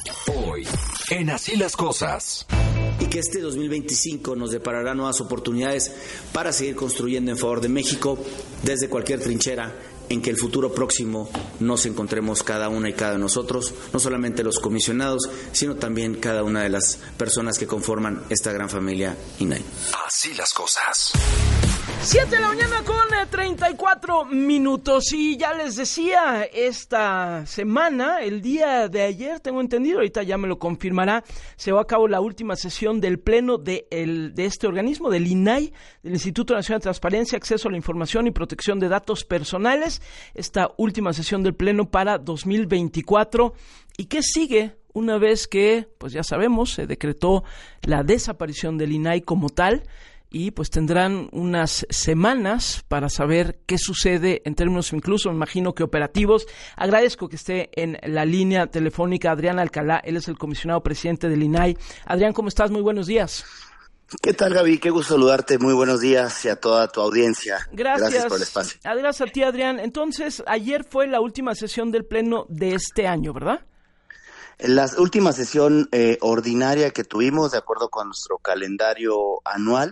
Hoy, en Así las Cosas. Y que este 2025 nos deparará nuevas oportunidades para seguir construyendo en favor de México desde cualquier trinchera en que el futuro próximo nos encontremos cada una y cada de nosotros, no solamente los comisionados, sino también cada una de las personas que conforman esta gran familia INAI. Así las cosas. 7 de la mañana con 34 minutos y ya les decía, esta semana, el día de ayer, tengo entendido, ahorita ya me lo confirmará, se llevó a cabo la última sesión del pleno de este organismo, del INAI, del Instituto Nacional de Transparencia, Acceso a la Información y Protección de Datos Personales, esta última sesión del pleno para 2024. ¿Y qué sigue una vez que, pues ya sabemos, se decretó la desaparición del INAI como tal? Y pues tendrán unas semanas para saber qué sucede en términos incluso, me imagino que operativos. Agradezco que esté en la línea telefónica Adrián Alcalá, él es el comisionado presidente del INAI. Adrián, ¿cómo estás? Muy buenos días. ¿Qué tal, Gaby? Qué gusto saludarte. Muy buenos días y a toda tu audiencia. Gracias por el espacio. Gracias a ti, Adrián. Entonces, ayer fue la última sesión del pleno de este año, ¿verdad? La última sesión ordinaria que tuvimos, de acuerdo con nuestro calendario anual,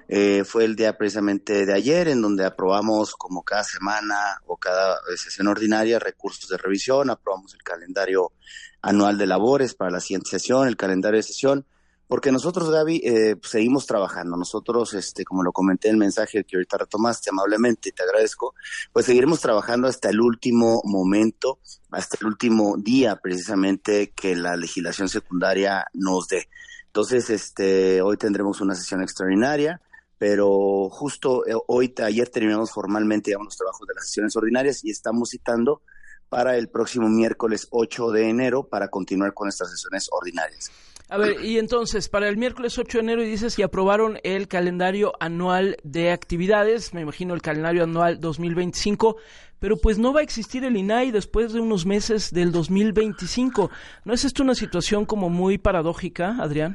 fue el día precisamente de ayer, en donde aprobamos como cada semana o cada sesión ordinaria recursos de revisión, aprobamos el calendario anual de labores para la siguiente sesión, el calendario de sesión, porque nosotros, Gaby, seguimos trabajando. Nosotros, como lo comenté en el mensaje que ahorita retomaste amablemente, y te agradezco, pues seguiremos trabajando hasta el último momento, hasta el último día precisamente que la legislación secundaria nos dé. Entonces, hoy tendremos una sesión extraordinaria, pero justo ayer terminamos formalmente, digamos, los trabajos de las sesiones ordinarias y estamos citando para el próximo miércoles 8 de enero para continuar con estas sesiones ordinarias. A ver, y entonces, para el miércoles 8 de enero, y dices que aprobaron el calendario anual de actividades, me imagino el calendario anual 2025, pero pues no va a existir el INAI después de unos meses del 2025. ¿No es esto una situación como muy paradójica, Adrián?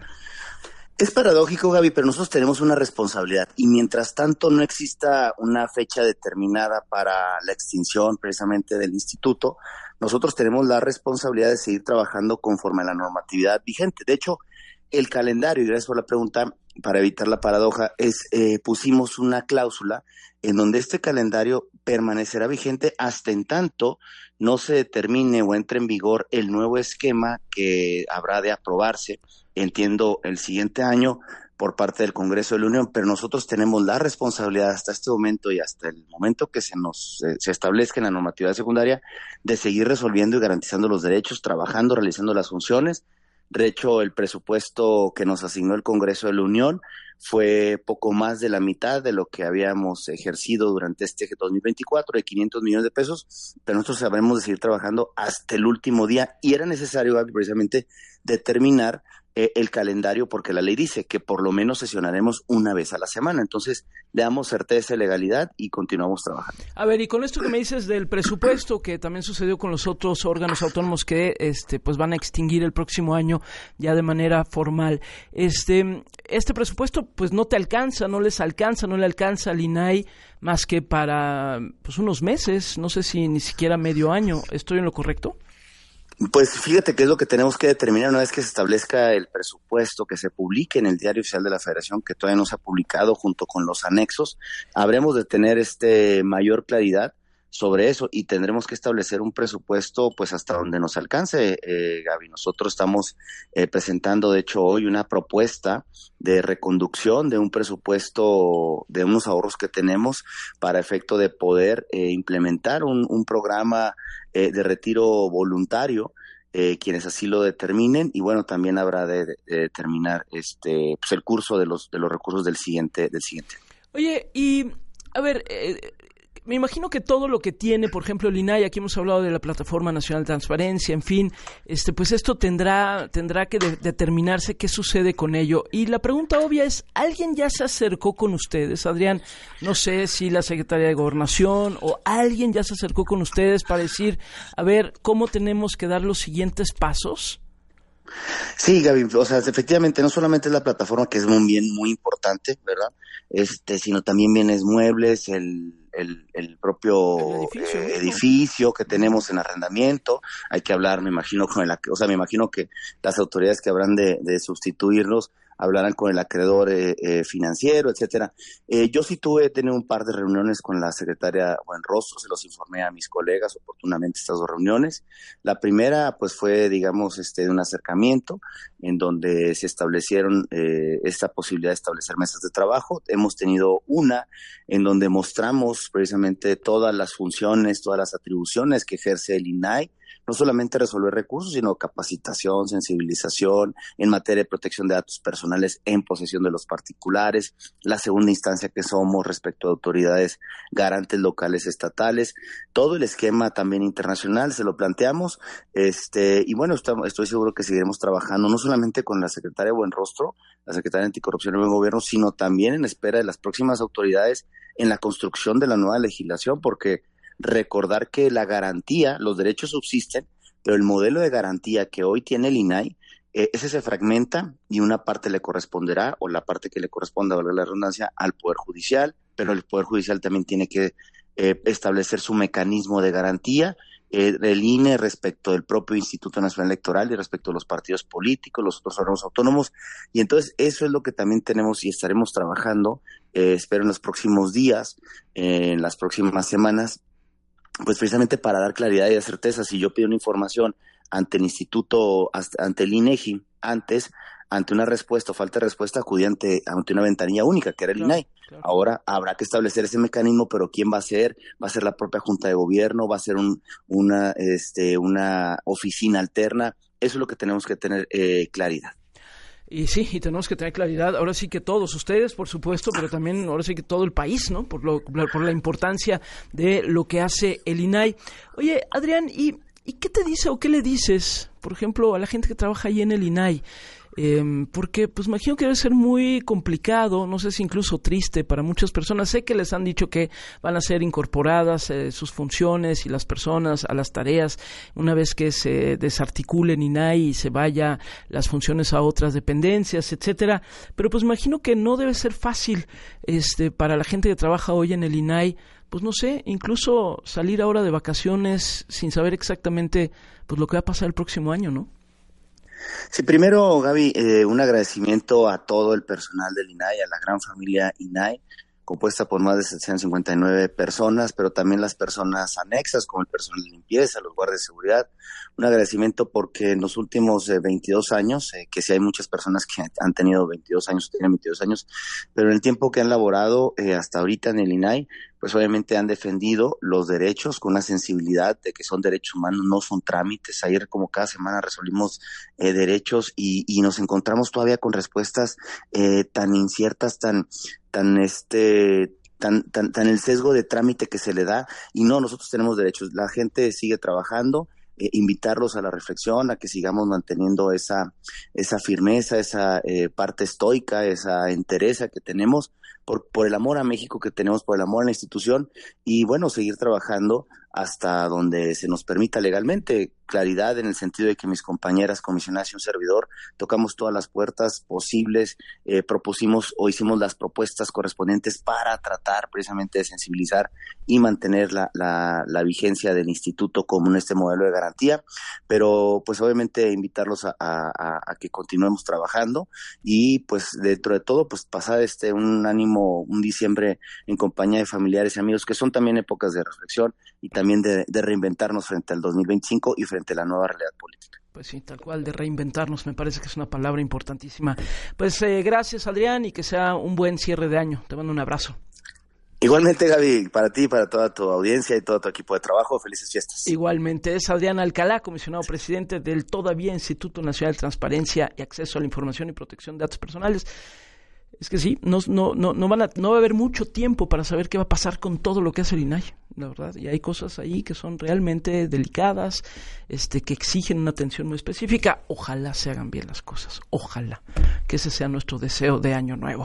Es paradójico, Gaby, pero nosotros tenemos una responsabilidad y mientras tanto no exista una fecha determinada para la extinción precisamente del instituto, nosotros tenemos la responsabilidad de seguir trabajando conforme a la normatividad vigente. De hecho, el calendario, y gracias por la pregunta, para evitar la paradoja, pusimos una cláusula en donde este calendario permanecerá vigente hasta en tanto no se determine o entre en vigor el nuevo esquema que habrá de aprobarse, entiendo, el siguiente año por parte del Congreso de la Unión, pero nosotros tenemos la responsabilidad hasta este momento y hasta el momento que se establezca en la normatividad secundaria de seguir resolviendo y garantizando los derechos, trabajando, realizando las funciones. De hecho, el presupuesto que nos asignó el Congreso de la Unión fue poco más de la mitad de lo que habíamos ejercido durante este 2024, de 500 millones de pesos, pero nosotros sabremos de seguir trabajando hasta el último día y era necesario, Gaby, precisamente determinar el calendario porque la ley dice que por lo menos sesionaremos una vez a la semana. Entonces, le damos certeza y legalidad y continuamos trabajando. A ver, y con esto que me dices del presupuesto, que también sucedió con los otros órganos autónomos que pues van a extinguir el próximo año ya de manera formal. Este presupuesto pues no te alcanza, no le alcanza al INAI más que para pues unos meses, no sé si ni siquiera medio año. ¿Estoy en lo correcto? Pues fíjate que es lo que tenemos que determinar una vez que se establezca el presupuesto, que se publique en el Diario Oficial de la Federación, que todavía no se ha publicado junto con los anexos. Habremos de tener mayor claridad sobre eso y tendremos que establecer un presupuesto pues hasta donde nos alcance, Gaby. Nosotros estamos presentando, de hecho, hoy una propuesta de reconducción de un presupuesto de unos ahorros que tenemos para efecto de poder implementar un programa de retiro voluntario, quienes así lo determinen, y bueno, también habrá de determinar pues el curso de los recursos del siguiente. Oye, y a ver, me imagino que todo lo que tiene, por ejemplo, el INAI, aquí hemos hablado de la Plataforma Nacional de Transparencia, en fin, pues esto tendrá que determinarse qué sucede con ello. Y la pregunta obvia es, ¿alguien ya se acercó con ustedes, Adrián? No sé si la Secretaría de Gobernación o alguien ya se acercó con ustedes para decir, a ver, ¿cómo tenemos que dar los siguientes pasos? Sí, Gaby, o sea, efectivamente no solamente es la plataforma, que es un bien muy importante, ¿verdad? Sino también bienes muebles, el el propio edificio que tenemos en arrendamiento. Hay que hablar, me imagino que las autoridades que habrán de sustituirnos hablarán con el acreedor financiero, etcétera. Yo sí he tenido un par de reuniones con la secretaria Buenrostro, se los informé a mis colegas oportunamente estas 2 reuniones. La primera, pues, fue, digamos, de un acercamiento en donde se establecieron esta posibilidad de establecer mesas de trabajo. Hemos tenido una en donde mostramos precisamente todas las funciones, todas las atribuciones que ejerce el INAI, no solamente resolver recursos, sino capacitación, sensibilización en materia de protección de datos personales en posesión de los particulares, la segunda instancia que somos respecto a autoridades garantes locales, estatales, todo el esquema también internacional se lo planteamos, y bueno, estoy seguro que seguiremos trabajando no solamente con la secretaria Buenrostro, la secretaria de Anticorrupción y Buen Gobierno, sino también en espera de las próximas autoridades en la construcción de la nueva legislación, porque recordar que la garantía, los derechos subsisten, pero el modelo de garantía que hoy tiene el INAI, ese se fragmenta y una parte le corresponderá, o la parte que le corresponda, valga la redundancia, al Poder Judicial, pero el Poder Judicial también tiene que establecer su mecanismo de garantía, el INE respecto del propio Instituto Nacional Electoral y respecto a los partidos políticos, los otros órganos autónomos, y entonces eso es lo que también tenemos y estaremos trabajando, espero en los próximos días, en las próximas semanas, pues precisamente para dar claridad y de certeza. Si yo pido una información ante el instituto, ante el INEGI, antes, ante una respuesta o falta de respuesta, acudí ante una ventanilla única, que era el INAI. Claro. Ahora habrá que establecer ese mecanismo, pero ¿quién va a ser? ¿Va a ser la propia Junta de Gobierno? ¿Va a ser una oficina alterna? Eso es lo que tenemos que tener claridad. Y sí, y tenemos que tener claridad, ahora sí que todos ustedes, por supuesto, pero también ahora sí que todo el país, ¿no? Por la importancia de lo que hace el INAI. Oye, Adrián, ¿y qué te dice o qué le dices, por ejemplo, a la gente que trabaja ahí en el INAI? Porque pues imagino que debe ser muy complicado, no sé si incluso triste para muchas personas. Sé que les han dicho que van a ser incorporadas sus funciones y las personas a las tareas una vez que se desarticulen INAI y se vaya las funciones a otras dependencias, etcétera. Pero pues imagino que no debe ser fácil para la gente que trabaja hoy en el INAI, pues no sé, incluso salir ahora de vacaciones sin saber exactamente pues lo que va a pasar el próximo año, ¿no? Sí, primero, Gaby, un agradecimiento a todo el personal del INAI, a la gran familia INAI, compuesta por más de 759 personas, pero también las personas anexas, como el personal de limpieza, los guardias de seguridad. Un agradecimiento porque en los últimos 22 años, que sí hay muchas personas que han tenido 22 años, tienen 22 años, pero en el tiempo que han laborado hasta ahorita en el INAI, pues obviamente han defendido los derechos con una sensibilidad de que son derechos humanos, no son trámites. Ayer, como cada semana, resolvimos derechos y nos encontramos todavía con respuestas tan inciertas, tan el sesgo de trámite que se le da, y no, nosotros tenemos derechos. La gente sigue trabajando, invitarlos a la reflexión, a que sigamos manteniendo esa firmeza, esa parte estoica, esa entereza que tenemos por el amor a México que tenemos, por el amor a la institución, y bueno, seguir trabajando hasta donde se nos permita legalmente. Claridad en el sentido de que mis compañeras comisionadas y un servidor tocamos todas las puertas posibles, propusimos o hicimos las propuestas correspondientes para tratar precisamente de sensibilizar y mantener la vigencia del instituto como en este modelo de garantía, pero pues obviamente invitarlos a que continuemos trabajando y pues dentro de todo pues pasar un diciembre en compañía de familiares y amigos, que son también épocas de reflexión y también de reinventarnos frente al 2025 y frente a la nueva realidad política. Pues sí, tal cual, de reinventarnos, me parece que es una palabra importantísima. Pues gracias, Adrián, y que sea un buen cierre de año. Te mando un abrazo. Igualmente, Gaby, para ti, para toda tu audiencia y todo tu equipo de trabajo, felices fiestas. Igualmente, es Adrián Alcalá, comisionado presidente del todavía Instituto Nacional de Transparencia y Acceso a la Información y Protección de Datos Personales. Es que sí, no va a haber mucho tiempo para saber qué va a pasar con todo lo que hace el INAI, la verdad, y hay cosas ahí que son realmente delicadas, que exigen una atención muy específica. Ojalá se hagan bien las cosas, ojalá, que ese sea nuestro deseo de año nuevo.